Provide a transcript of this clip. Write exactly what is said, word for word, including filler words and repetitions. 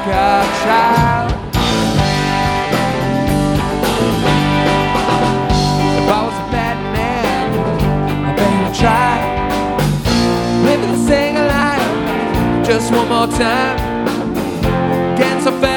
like a child. If I was a bad man, I bet I'd try living to sing alive just one more time. Getting so fast